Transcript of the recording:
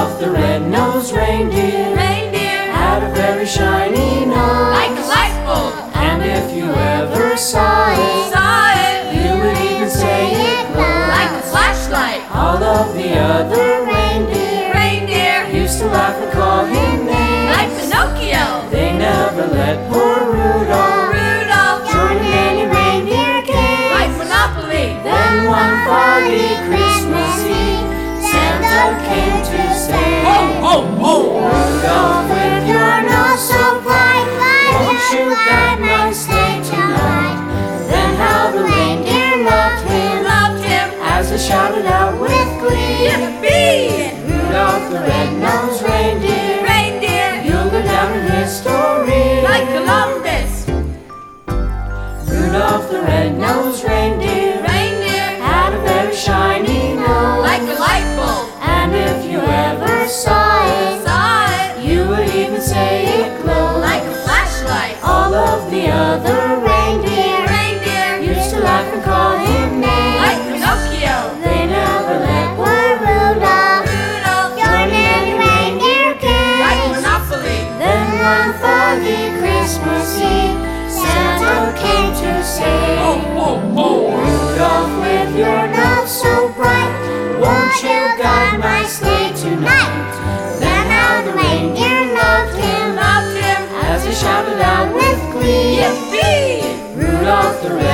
Rudolph the red-nosed reindeer had a very shiny nose, like a light bulb. and if you ever saw it, you would even say it glowed Like a flashlight. All of the other reindeer used to laugh and call him names, Like Pinocchio. They never let poor Rudolph join in any reindeer game. Like Monopoly. Then one foggy Christmas Eve, Santa came to say, Ho, ho, ho. Rudolph, with your nose so bright, won't you guide my sleigh tonight? Then how the reindeer loved him as they shouted out with glee, Yippee! Rudolph the red-nosed reindeer, you'll go down in history. Like Columbus. Rudolph the red-nosed reindeer had a very shiny nose, Like a light bulb. and if you ever saw it, you would even say it glowed Like a flashlight. All of the other reindeer used to laugh and call him Like names, Pinocchio. They never let poor Rudolph join in any reindeer Like games. Monopoly. Then one foggy Christmas Eve, Santa came to say, Ho, ho, ho. Rudolph, with your nose so bright, won't you guide my sleigh tonight? Then how the reindeer loved him Loved him. as he shouted out with glee, Yippee! Rudolph the